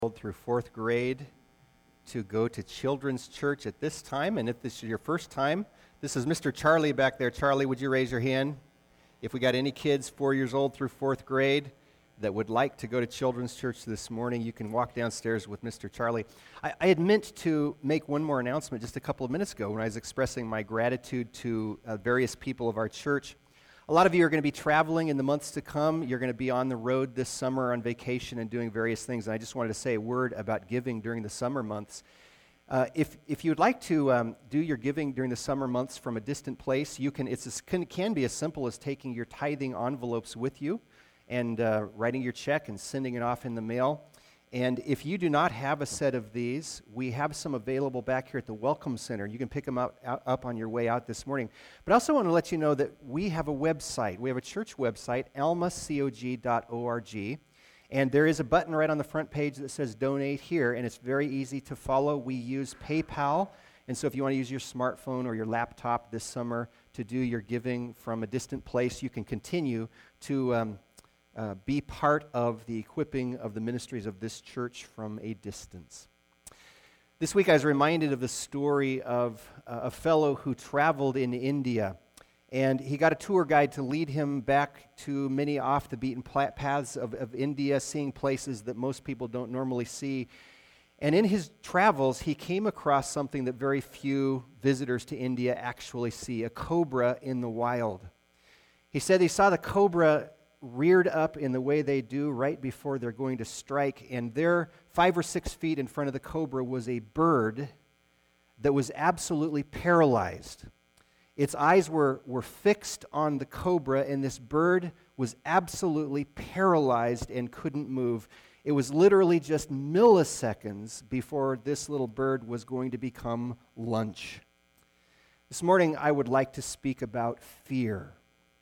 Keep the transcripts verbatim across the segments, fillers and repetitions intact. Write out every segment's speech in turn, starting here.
Through fourth grade to go to children's church at this time. And if this is your first time, this is Mister Charlie back there. Charlie, would you raise your hand? If we got any kids four years old through fourth grade that would like to go to children's church this morning, you can walk downstairs with Mister Charlie. I, I had meant to make one more announcement just a couple of minutes ago when I was expressing my gratitude to uh, various people of our church. A lot of you are going to be traveling in the months to come. You're going to be on the road this summer on vacation and doing various things. And I just wanted to say a word about giving during the summer months. Uh, if if you'd like to um, do your giving during the summer months from a distant place, you can. It's as, can, can be as simple as taking your tithing envelopes with you and uh, writing your check and sending it off in the mail. And if you do not have a set of these, we have some available back here at the Welcome Center. You can pick them out, out, up on your way out this morning. But I also want to let you know that we have a website. We have a church website, alma cog dot org. And there is a button right on the front page that says Donate Here, and it's very easy to follow. We use PayPal. And so if you want to use your smartphone or your laptop this summer to do your giving from a distant place, you can continue to Um, Uh, be part of the equipping of the ministries of this church from a distance. This week I was reminded of the story of uh, a fellow who traveled in India, and he got a tour guide to lead him back to many off-the-beaten paths of, of India, seeing places that most people don't normally see. And in his travels, he came across something that very few visitors to India actually see, a cobra in the wild. He said he saw the cobra reared up in the way they do right before they're going to strike, and there, five or six feet in front of the cobra, was a bird that was absolutely paralyzed. Its eyes were, were fixed on the cobra, and this bird was absolutely paralyzed and couldn't move. It was literally just milliseconds before this little bird was going to become lunch. This morning, I would like to speak about fear.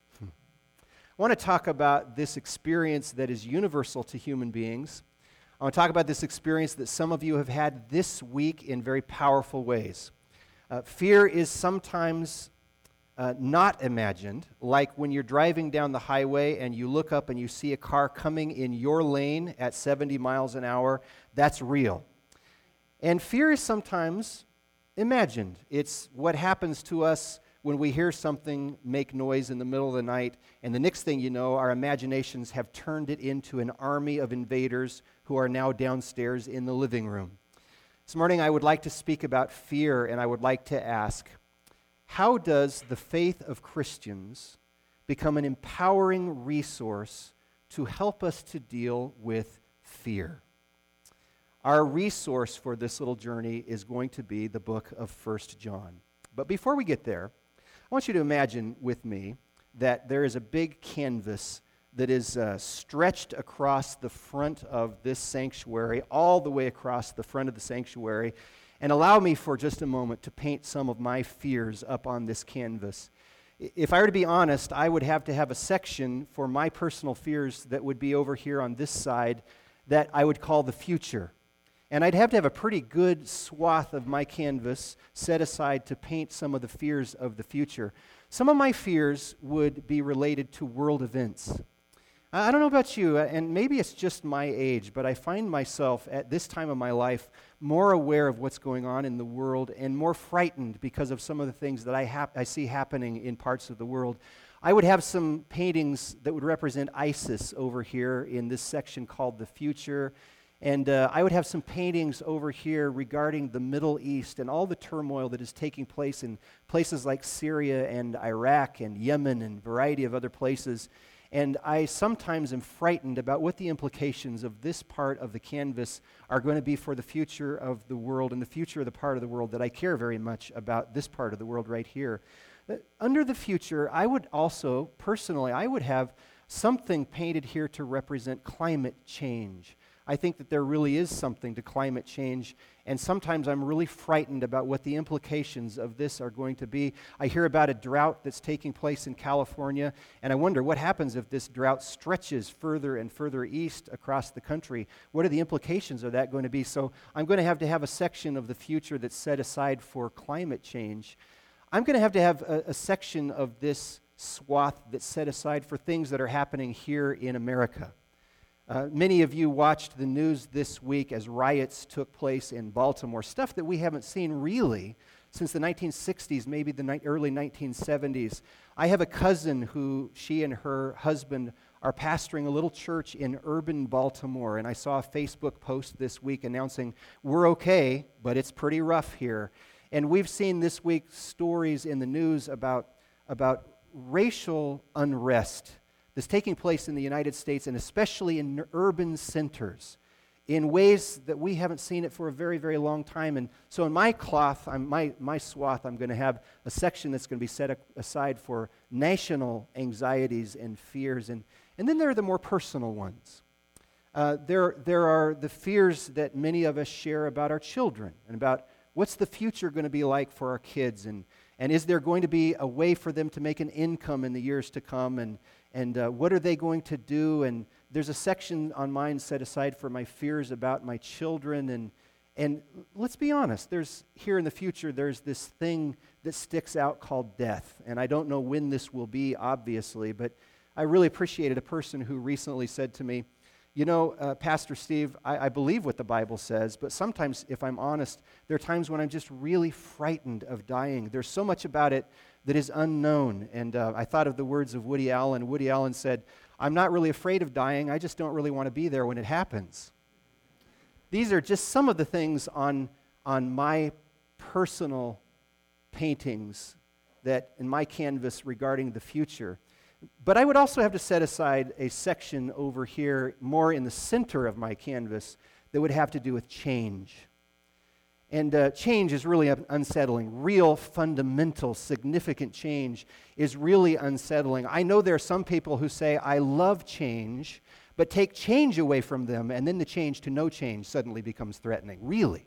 I want to talk about this experience that is universal to human beings. I want to talk about this experience that some of you have had this week in very powerful ways. Uh, fear is sometimes uh, not imagined, like when you're driving down the highway and you look up and you see a car coming in your lane at seventy miles an hour. That's real. And fear is sometimes imagined. It's what happens to us when we hear something make noise in the middle of the night, and the next thing you know, our imaginations have turned it into an army of invaders who are now downstairs in the living room. This morning I would like to speak about fear, and I would like to ask, how does the faith of Christians become an empowering resource to help us to deal with fear? Our resource for this little journey is going to be the book of First John. But before we get there, I want you to imagine with me that there is a big canvas that is uh, stretched across the front of this sanctuary, all the way across the front of the sanctuary, and allow me for just a moment to paint some of my fears up on this canvas. If I were to be honest, I would have to have a section for my personal fears that would be over here on this side that I would call the future. And I'd have to have a pretty good swath of my canvas set aside to paint some of the fears of the future. Some of my fears would be related to world events. I don't know about you, and maybe it's just my age, but I find myself at this time of my life more aware of what's going on in the world and more frightened because of some of the things that I, hap- I see happening in parts of the world. I would have some paintings that would represent ISIS over here in this section called The Future. And uh, I would have some paintings over here regarding the Middle East and all the turmoil that is taking place in places like Syria and Iraq and Yemen and a variety of other places. And I sometimes am frightened about what the implications of this part of the canvas are going to be for the future of the world and the future of the part of the world that I care very much about, this part of the world right here. But under the future, I would also, personally, I would have something painted here to represent climate change. I think that there really is something to climate change, and sometimes I'm really frightened about what the implications of this are going to be. I hear about a drought that's taking place in California, and I wonder what happens if this drought stretches further and further east across the country. What are the implications of that going to be? So I'm going to have to have a section of the future that's set aside for climate change. I'm going to have to have a, a section of this swath that's set aside for things that are happening here in America. Uh, many of you watched the news this week as riots took place in Baltimore, stuff that we haven't seen really since the nineteen sixties, maybe the ni- early nineteen seventies. I have a cousin who, she and her husband are pastoring a little church in urban Baltimore, and I saw a Facebook post this week announcing, we're okay, but it's pretty rough here. And we've seen this week stories in the news about, about racial unrest that's taking place in the United States, and especially in urban centers, in ways that we haven't seen it for a very, very long time. And so in my cloth, I'm, my, my swath, I'm going to have a section that's going to be set a- aside for national anxieties and fears. And, and then there are the more personal ones. Uh, there, there are the fears that many of us share about our children and about what's the future going to be like for our kids, and, and is there going to be a way for them to make an income in the years to come, and, and uh, what are they going to do? And there's a section on mine set aside for my fears about my children, and and let's be honest, there's here in the future, there's this thing that sticks out called death, and I don't know when this will be, obviously, but I really appreciated a person who recently said to me, you know, uh, Pastor Steve, I, I believe what the Bible says, but sometimes, if I'm honest, there are times when I'm just really frightened of dying. There's so much about it that is unknown. And uh, I thought of the words of Woody Allen. Woody Allen said, I'm not really afraid of dying, I just don't really want to be there when it happens. These are just some of the things on, on my personal paintings that in my canvas regarding the future. But I would also have to set aside a section over here, more in the center of my canvas, that would have to do with change. And uh, change is really unsettling. Real, fundamental, significant change is really unsettling. I know there are some people who say, I love change, but take change away from them, and then the change to no change suddenly becomes threatening. Really.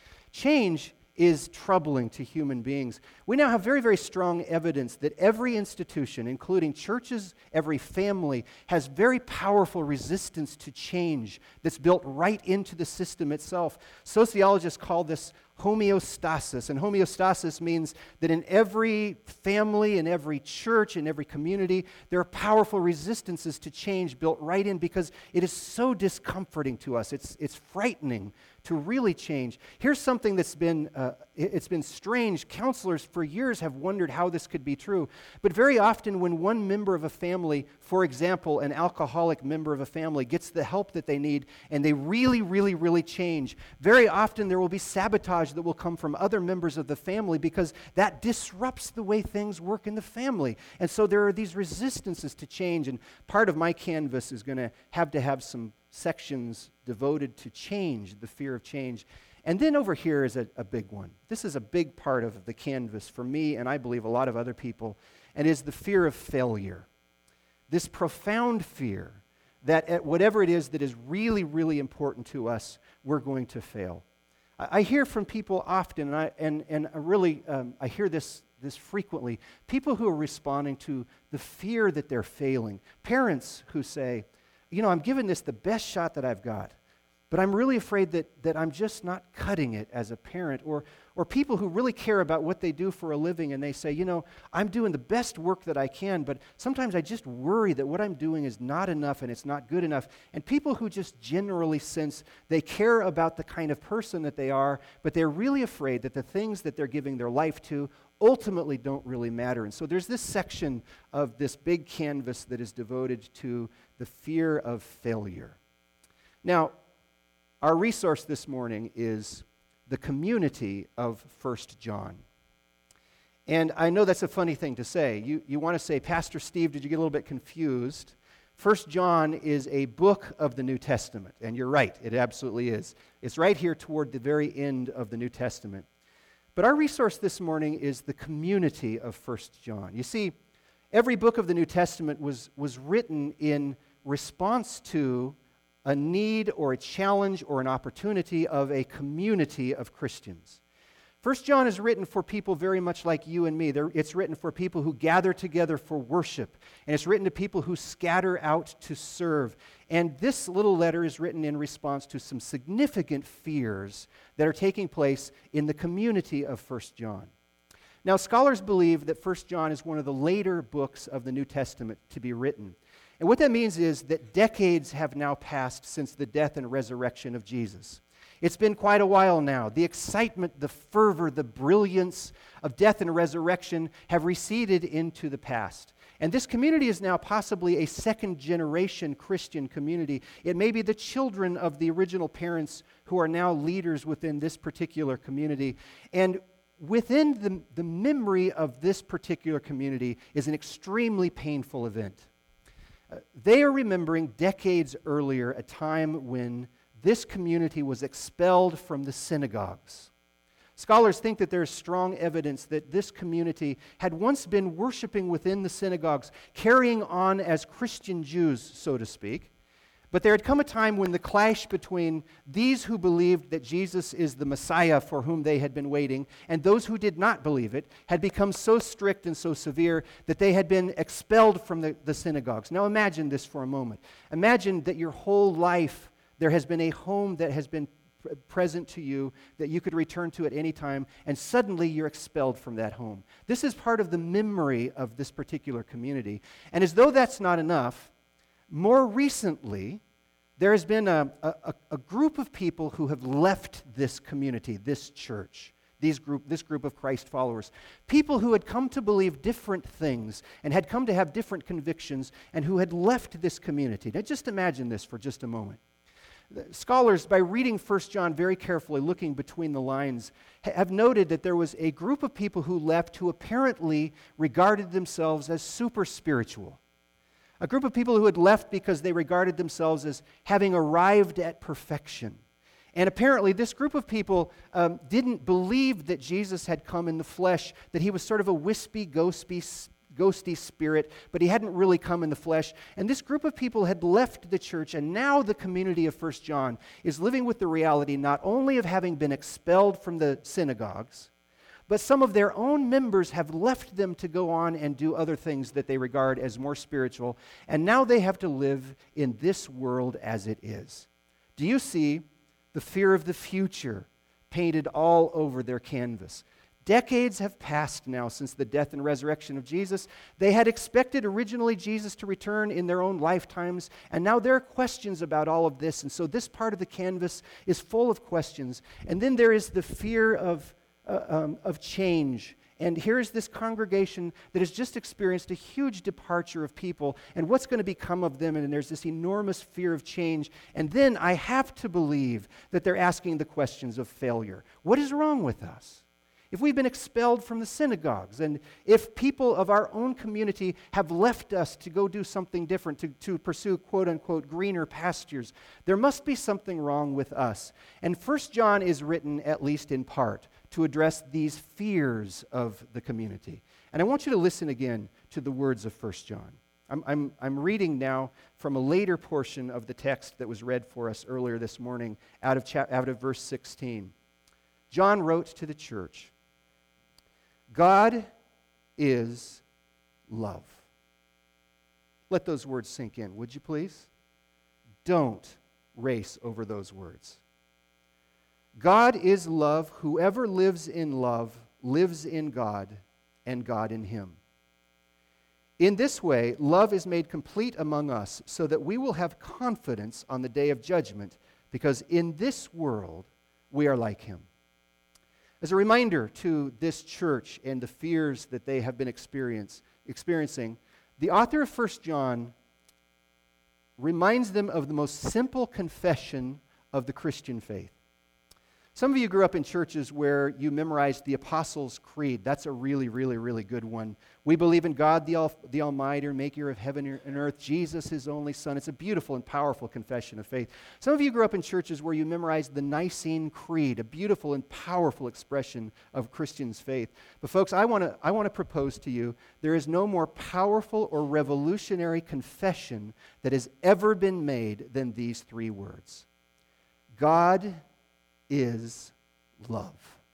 Change is troubling to human beings. We now have very, very strong evidence that every institution, including churches, every family, has very powerful resistance to change that's built right into the system itself. Sociologists call this homeostasis, and homeostasis means that in every family, in every church, in every community, there are powerful resistances to change built right in because it is so discomforting to us. It's, it's frightening to really change. Here's something that's been, uh, it's been strange. Counselors for years have wondered how this could be true. But very often when one member of a family, for example, an alcoholic member of a family, gets the help that they need and they really, really, really change, very often there will be sabotage that will come from other members of the family because that disrupts the way things work in the family. And so there are these resistances to change, and part of my canvas is going to have to have some sections devoted to change, the fear of change. And then over here is a, a big one. This is a big part of the canvas for me, and I believe a lot of other people, and is the fear of failure. This profound fear that at whatever it is that is really, really important to us, we're going to fail. I, I hear from people often, and I, and, and I really, um, I hear this this frequently, people who are responding to the fear that they're failing. Parents who say, you know, I'm giving this the best shot that I've got, but I'm really afraid that, that I'm just not cutting it as a parent. Or, or people who really care about what they do for a living, and they say, you know, I'm doing the best work that I can, but sometimes I just worry that what I'm doing is not enough and it's not good enough. And people who just generally sense they care about the kind of person that they are, but they're really afraid that the things that they're giving their life to ultimately don't really matter. And so there's this section of this big canvas that is devoted to the fear of failure. Now, our resource this morning is the community of First John. And I know that's a funny thing to say. You, you want to say, Pastor Steve, did you get a little bit confused? First John is a book of the New Testament. And you're right, it absolutely is. It's right here toward the very end of the New Testament. But our resource this morning is the community of First John. You see, every book of the New Testament was, was written in response to a need or a challenge or an opportunity of a community of Christians. First John is written for people very much like you and me. They're, it's written for people who gather together for worship. And it's written to people who scatter out to serve. And this little letter is written in response to some significant fears that are taking place in the community of First John. Now, scholars believe that First John is one of the later books of the New Testament to be written. And what that means is that decades have now passed since the death and resurrection of Jesus. It's been quite a while now. The excitement, the fervor, the brilliance of death and resurrection have receded into the past. And this community is now possibly a second-generation Christian community. It may be the children of the original parents who are now leaders within this particular community. And within the, the memory of this particular community is an extremely painful event. Uh, they are remembering decades earlier a time when this community was expelled from the synagogues. Scholars think that there is strong evidence that this community had once been worshiping within the synagogues, carrying on as Christian Jews, so to speak. But there had come a time when the clash between these who believed that Jesus is the Messiah for whom they had been waiting and those who did not believe it had become so strict and so severe that they had been expelled from the, the synagogues. Now imagine this for a moment. Imagine that your whole life there has been a home that has been pr- present to you that you could return to at any time, and suddenly you're expelled from that home. This is part of the memory of this particular community. And as though that's not enough, more recently, there has been a, a, a group of people who have left this community, this church, these group, this group of Christ followers. People who had come to believe different things and had come to have different convictions and who had left this community. Now just imagine this for just a moment. Scholars, by reading First John very carefully, looking between the lines, have noted that there was a group of people who left who apparently regarded themselves as super spiritual. A group of people who had left because they regarded themselves as having arrived at perfection. And apparently this group of people um, didn't believe that Jesus had come in the flesh, that he was sort of a wispy, ghosty, ghosty spirit, but he hadn't really come in the flesh. And this group of people had left the church, and now the community of First John is living with the reality not only of having been expelled from the synagogues, but some of their own members have left them to go on and do other things that they regard as more spiritual, and now they have to live in this world as it is. Do you see the fear of the future painted all over their canvas? Decades have passed now since the death and resurrection of Jesus. They had expected originally Jesus to return in their own lifetimes, and now there are questions about all of this, and so this part of the canvas is full of questions. And then there is the fear of, uh, um, of change. And here's this congregation that has just experienced a huge departure of people, and what's going to become of them, and there's this enormous fear of change. And then I have to believe that they're asking the questions of failure. What is wrong with us? If we've been expelled from the synagogues, and if people of our own community have left us to go do something different, to, to pursue quote-unquote greener pastures, there must be something wrong with us. And First John is written, at least in part, to address these fears of the community. And I want you to listen again to the words of First John. I'm, I'm, I'm reading now from a later portion of the text that was read for us earlier this morning out of, cha- out of verse sixteen. John wrote to the church, God is love. Let those words sink in, would you please? Don't race over those words. God is love. Whoever lives in love lives in God, and God in him. In this way, love is made complete among us, so that we will have confidence on the day of judgment, because in this world we are like him. As a reminder to this church and the fears that they have been experience, experiencing, the author of First John reminds them of the most simple confession of the Christian faith. Some of you grew up in churches where you memorized the Apostles' Creed. That's a really, really, really good one. We believe in God, the, Al- the Almighty, maker of heaven and earth, Jesus, his only Son. It's a beautiful and powerful confession of faith. Some of you grew up in churches where you memorized the Nicene Creed, a beautiful and powerful expression of Christians' faith. But folks, I want to I want to propose to you, there is no more powerful or revolutionary confession that has ever been made than these three words. God is love.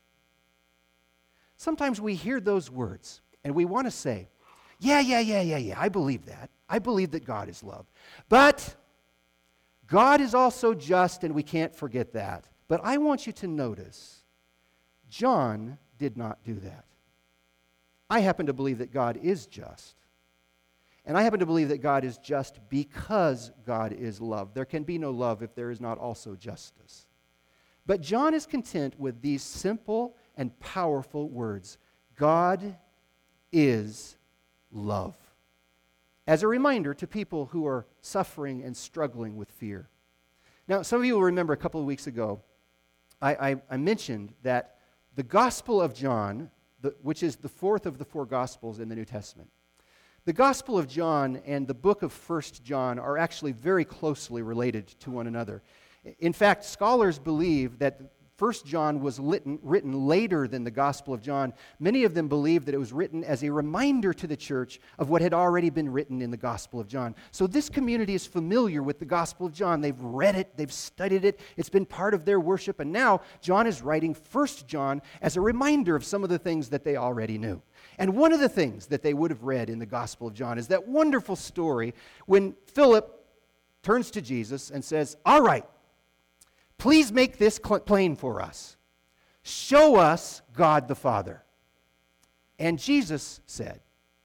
Sometimes we hear those words and we want to say, yeah, yeah, yeah, yeah, yeah, I believe that. I believe that God is love. But God is also just, and we can't forget that. But I want you to notice, John did not do that. I happen to believe that God is just. And I happen to believe that God is just because God is love. There can be no love if there is not also justice. But John is content with these simple and powerful words. God is love. As a reminder to people who are suffering and struggling with fear. Now, some of you will remember a couple of weeks ago, I, I, I mentioned that the Gospel of John, the, which is the fourth of the four Gospels in the New Testament, the Gospel of John and the book of First John are actually very closely related to one another. In fact, scholars believe that First John was written, written later than the Gospel of John. Many of them believe that it was written as a reminder to the church of what had already been written in the Gospel of John. So this community is familiar with the Gospel of John. They've read it, they've studied it, it's been part of their worship, and now John is writing First John as a reminder of some of the things that they already knew. And one of the things that they would have read in the Gospel of John is that wonderful story when Philip turns to Jesus and says, "All right, please make this plain for us. Show us God the Father." And Jesus said,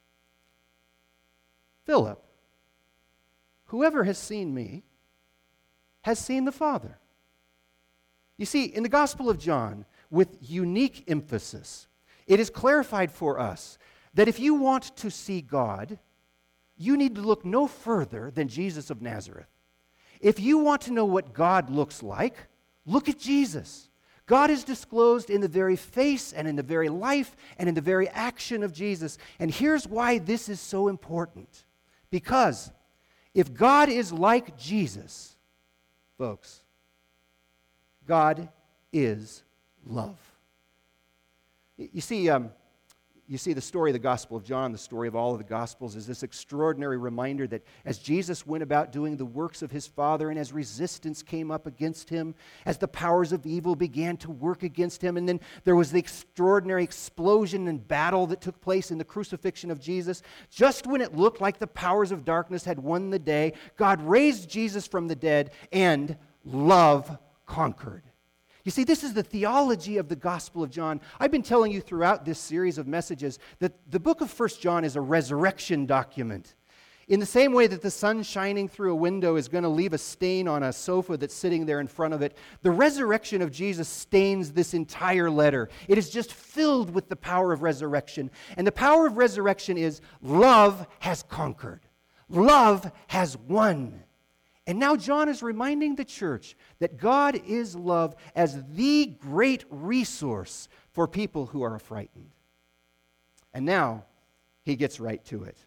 "Philip, whoever has seen me has seen the Father." You see, in the Gospel of John, with unique emphasis, it is clarified for us that if you want to see God, you need to look no further than Jesus of Nazareth. If you want to know what God looks like, look at Jesus. God is disclosed in the very face and in the very life and in the very action of Jesus. And here's why this is so important. Because if God is like Jesus, folks, God is love. You see, um, you see the story of the Gospel of John, the story of all of the Gospels, is this extraordinary reminder that as Jesus went about doing the works of his Father, and as resistance came up against him, as the powers of evil began to work against him, and then there was the extraordinary explosion and battle that took place in the crucifixion of Jesus, just when it looked like the powers of darkness had won the day, God raised Jesus from the dead, and love conquered. You see, this is the theology of the Gospel of John. I've been telling you throughout this series of messages that the book of First John is a resurrection document. In the same way that the sun shining through a window is going to leave a stain on a sofa that's sitting there in front of it, the resurrection of Jesus stains this entire letter. It is just filled with the power of resurrection. And the power of resurrection is love has conquered. Love has won. And now John is reminding the church that God is love as the great resource for people who are frightened. And now he gets right to it.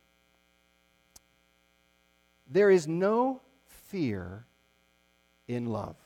There is no fear in love,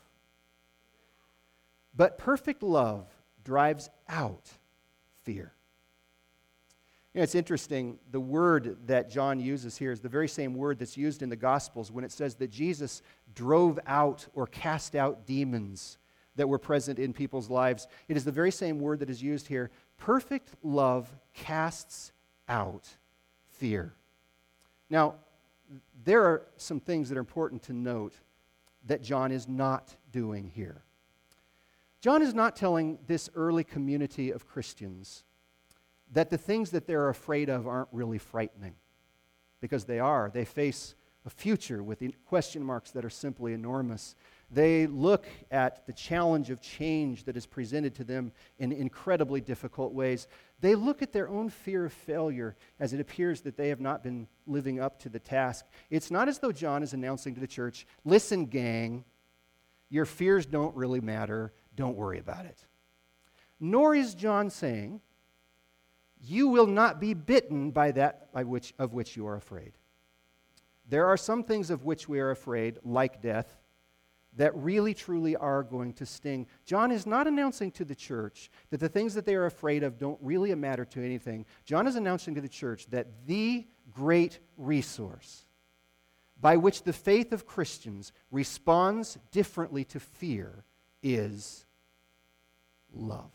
but perfect love drives out fear. You know, it's interesting, the word that John uses here is the very same word that's used in the Gospels when it says that Jesus drove out or cast out demons that were present in people's lives. It is the very same word that is used here. Perfect love casts out fear. Now, there are some things that are important to note that John is not doing here. John is not telling this early community of Christians that the things that they're afraid of aren't really frightening, because they are. They face a future with question marks that are simply enormous. They look at the challenge of change that is presented to them in incredibly difficult ways. They look at their own fear of failure as it appears that they have not been living up to the task. It's not as though John is announcing to the church, "Listen, gang, your fears don't really matter. Don't worry about it." Nor is John saying, "You will not be bitten by that by which, of which you are afraid." There are some things of which we are afraid, like death, that really, truly are going to sting. John is not announcing to the church that the things that they are afraid of don't really matter to anything. John is announcing to the church that the great resource by which the faith of Christians responds differently to fear is love.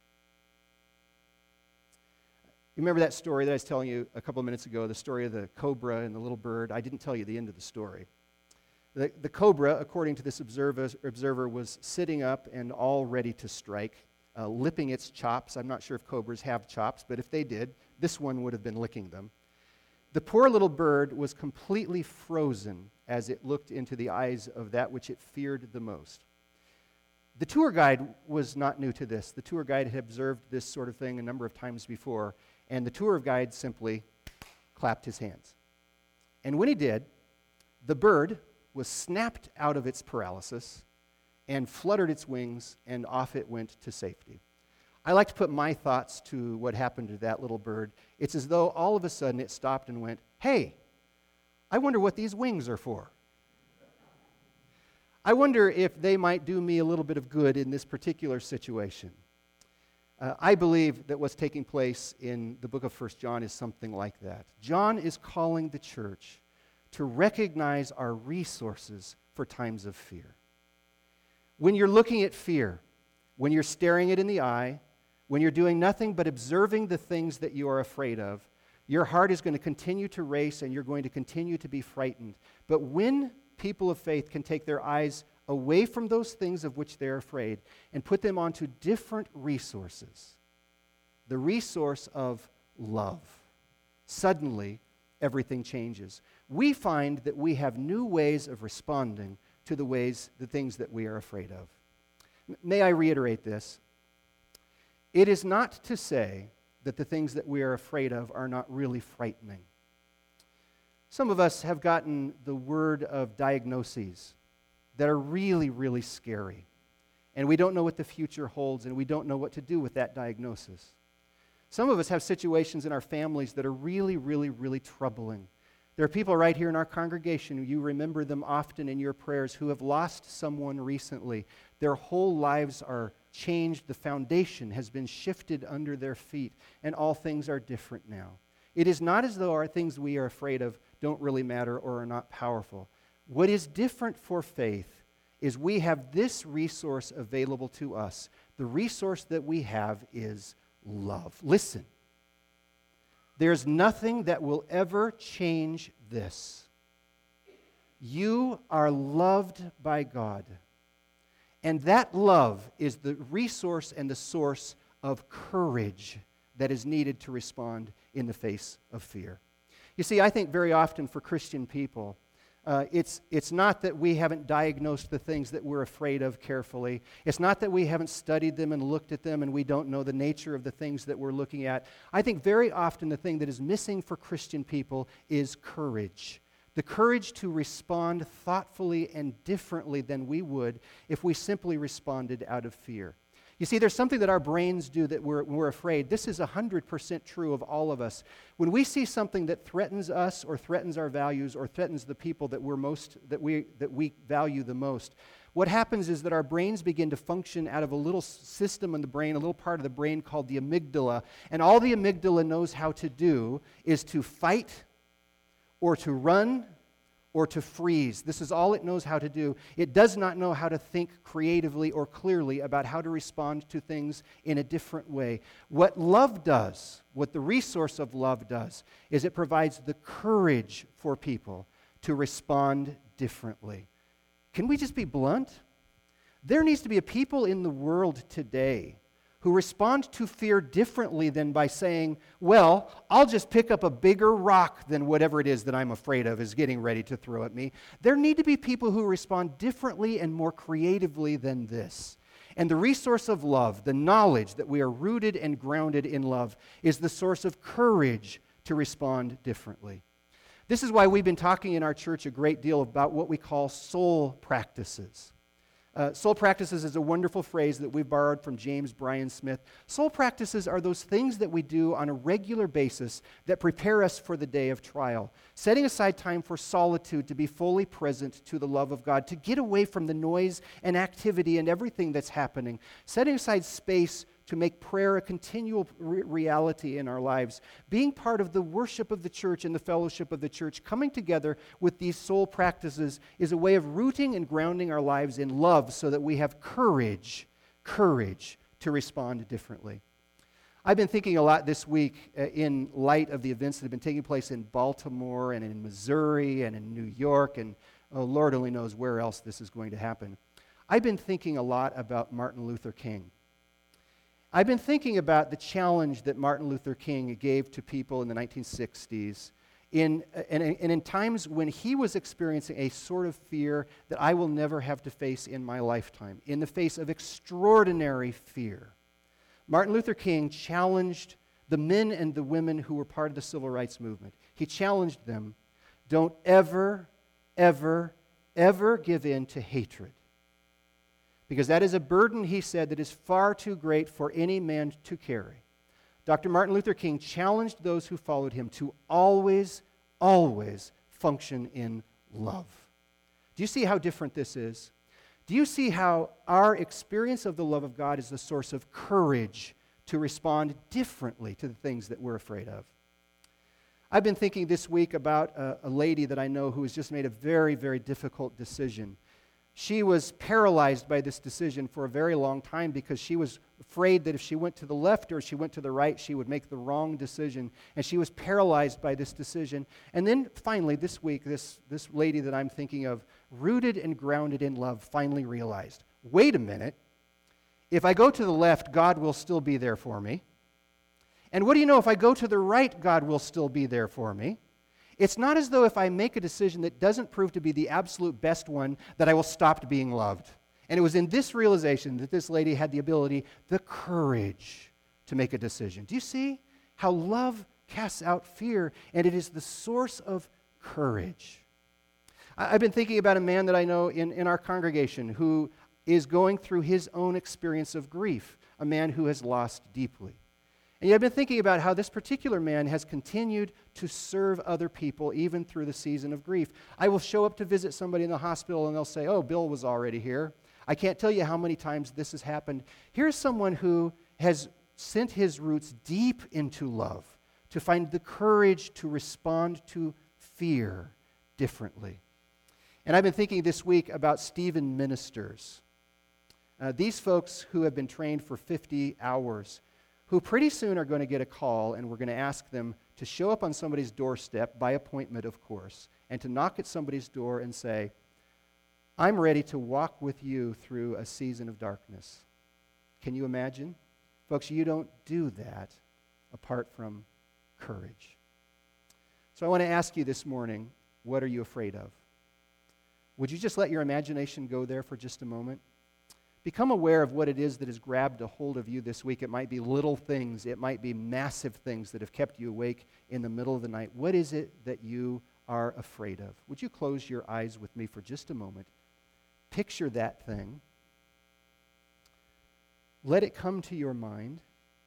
You remember that story that I was telling you a couple of minutes ago, the story of the cobra and the little bird? I didn't tell you the end of the story. The, the cobra, according to this observer, observer, was sitting up and all ready to strike, uh, lipping its chops. I'm not sure if cobras have chops, but if they did, this one would have been licking them. The poor little bird was completely frozen as it looked into the eyes of that which it feared the most. The tour guide was not new to this. The tour guide had observed this sort of thing a number of times before, and the tour guide simply clapped his hands. And when he did, the bird was snapped out of its paralysis and fluttered its wings, and off it went to safety. I like to put my thoughts to what happened to that little bird. It's as though all of a sudden it stopped and went, hey, I wonder what these wings are for. I wonder if they might do me a little bit of good in this particular situation. Uh, I believe that what's taking place in the book of First John is something like that. John is calling the church to recognize our resources for times of fear. When you're looking at fear, when you're staring it in the eye, when you're doing nothing but observing the things that you are afraid of, your heart is going to continue to race and you're going to continue to be frightened. But when people of faith can take their eyes away from those things of which they're afraid and put them onto different resources, the resource of love, suddenly everything changes. We find that we have new ways of responding to the ways, the things that we are afraid of. M- May I reiterate this? It is not to say that the things that we are afraid of are not really frightening. Some of us have gotten the word of diagnoses that are really, really scary. And we don't know what the future holds, and we don't know what to do with that diagnosis. Some of us have situations in our families that are really, really, really troubling. There are people right here in our congregation, you remember them often in your prayers, who have lost someone recently. Their whole lives are changed. The foundation has been shifted under their feet, and all things are different now. It is not as though our things we are afraid of don't really matter or are not powerful. What is different for faith is we have this resource available to us. The resource that we have is love. Listen. There's nothing that will ever change this. You are loved by God. And that love is the resource and the source of courage that is needed to respond in the face of fear. You see, I think very often for Christian people, Uh, it's, it's not that we haven't diagnosed the things that we're afraid of carefully. It's not that we haven't studied them and looked at them and we don't know the nature of the things that we're looking at. I think very often the thing that is missing for Christian people is courage. The courage to respond thoughtfully and differently than we would if we simply responded out of fear. You see, there's something that our brains do that we're, we're afraid. This is one hundred percent true of all of us. When we see something that threatens us or threatens our values or threatens the people that we're most that we that we value the most, what happens is that our brains begin to function out of a little system in the brain, a little part of the brain called the amygdala. And all the amygdala knows how to do is to fight or to run or to freeze. This is all it knows how to do. It does not know how to think creatively or clearly about how to respond to things in a different way. What love does, what the resource of love does, is it provides the courage for people to respond differently. Can we just be blunt? There needs to be a people in the world today who respond to fear differently than by saying, well, I'll just pick up a bigger rock than whatever it is that I'm afraid of is getting ready to throw at me. There need to be people who respond differently and more creatively than this. And the resource of love, the knowledge that we are rooted and grounded in love, is the source of courage to respond differently. This is why we've been talking in our church a great deal about what we call soul practices. Uh, soul practices is a wonderful phrase that we've borrowed from James Bryan Smith. Soul practices are those things that we do on a regular basis that prepare us for the day of trial. Setting aside time for solitude to be fully present to the love of God, to get away from the noise and activity and everything that's happening. Setting aside space to make prayer a continual re- reality in our lives. Being part of the worship of the church and the fellowship of the church, coming together with these soul practices is a way of rooting and grounding our lives in love so that we have courage, courage to respond differently. I've been thinking a lot this week uh, in light of the events that have been taking place in Baltimore and in Missouri and in New York, and oh, Lord only knows where else this is going to happen. I've been thinking a lot about Martin Luther King. I've been thinking about the challenge that Martin Luther King gave to people in the nineteen sixties in, and, and in times when he was experiencing a sort of fear that I will never have to face in my lifetime, in the face of extraordinary fear. Martin Luther King challenged the men and the women who were part of the civil rights movement. He challenged them, don't ever, ever, ever give in to hatred. Because that is a burden, he said, that is far too great for any man to carry. Doctor Martin Luther King challenged those who followed him to always, always function in love. Do you see how different this is? Do you see how our experience of the love of God is the source of courage to respond differently to the things that we're afraid of? I've been thinking this week about a, a lady that I know who has just made a very, very difficult decision. She was paralyzed by this decision for a very long time because she was afraid that if she went to the left or she went to the right, she would make the wrong decision. And she was paralyzed by this decision. And then finally, this week, this, this lady that I'm thinking of, rooted and grounded in love, finally realized, wait a minute, if I go to the left, God will still be there for me. And what do you know, if I go to the right, God will still be there for me. It's not as though if I make a decision that doesn't prove to be the absolute best one, that I will stop being loved. And it was in this realization that this lady had the ability, the courage to make a decision. Do you see how love casts out fear, and it is the source of courage? I've been thinking about a man that I know in, in our congregation who is going through his own experience of grief, a man who has lost deeply. And yet I've been thinking about how this particular man has continued to serve other people even through the season of grief. I will show up to visit somebody in the hospital and they'll say, oh, Bill was already here. I can't tell you how many times this has happened. Here's someone who has sent his roots deep into love to find the courage to respond to fear differently. And I've been thinking this week about Stephen ministers. Uh, these folks who have been trained for fifty hours, who pretty soon are going to get a call, and we're going to ask them to show up on somebody's doorstep, by appointment, of course, and to knock at somebody's door and say, I'm ready to walk with you through a season of darkness. Can you imagine? Folks, you don't do that apart from courage. So I want to ask you this morning, what are you afraid of? Would you just let your imagination go there for just a moment? Become aware of what it is that has grabbed a hold of you this week. It might be little things. It might be massive things that have kept you awake in the middle of the night. What is it that you are afraid of? Would you close your eyes with me for just a moment? Picture that thing. Let it come to your mind.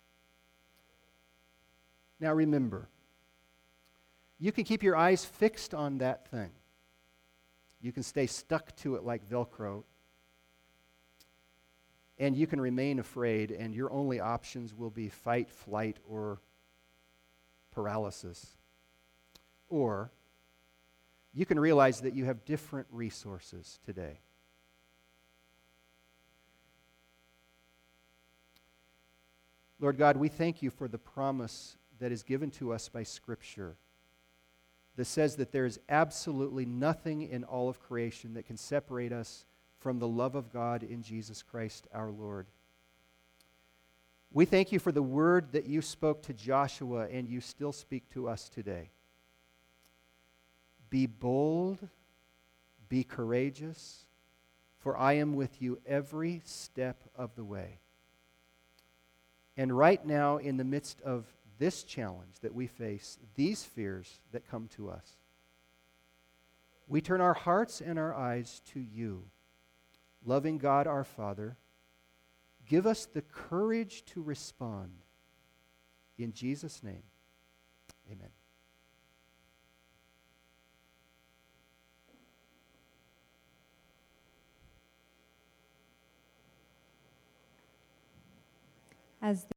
Now remember, you can keep your eyes fixed on that thing. You can stay stuck to it like Velcro. And you can remain afraid, and your only options will be fight, flight, or paralysis. Or you can realize that you have different resources today. Lord God, we thank you for the promise that is given to us by Scripture that says that there is absolutely nothing in all of creation that can separate us from the love of God in Jesus Christ our Lord. We thank you for the word that you spoke to Joshua and you still speak to us today. Be bold, be courageous, for I am with you every step of the way. And right now, in the midst of this challenge that we face, these fears that come to us, we turn our hearts and our eyes to you. Loving God our Father, give us the courage to respond. In Jesus' name, amen. As